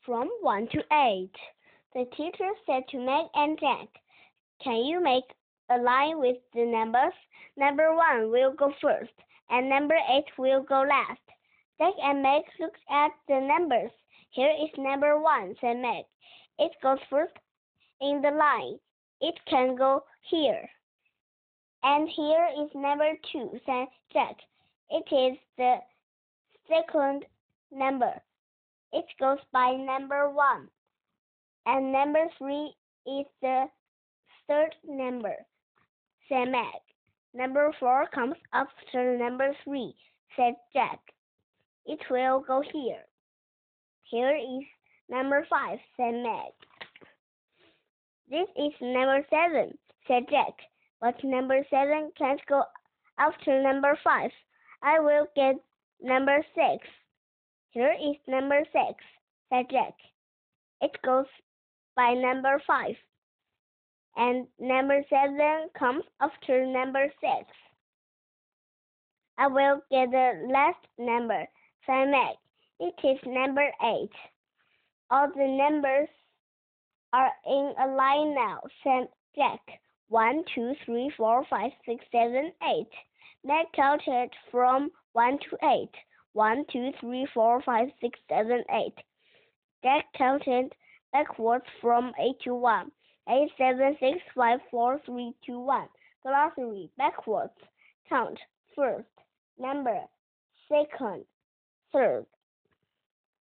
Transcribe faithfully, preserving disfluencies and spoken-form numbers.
from one to eight. The teacher said to Meg and Jack, "Can you make a line with the numbers? Number one will go first, and number eight will go last." Jack and Meg looked at the numbers. "Here is number one," said Meg. "It goes first in the line. It can go here." "And here is number two," said Jack. "It is the second number. It goes by number one." "And number three is the third number," said Meg. "Number four comes after number three," said Jack. "It will go here." "Here is number five," said Meg. "This is number seven," said Jack. "But number seven can't go after number five. I will get number six." "Here is number six," said Jack. "It goes by number five, and number seven comes after number six. I will get the last number," said Meg. "It is number eight." "All the numbers are in a line now," said Jack. One, two, three, four, five, six, seven, eight. Meg counted from one to eight. One, two, three, four, five, six, seven, eight. Jack counted backwards from eight to one. Eight, seven, six, five, four, three, two, one. Glossary. Backwards. Count. First. Number. Second. Third.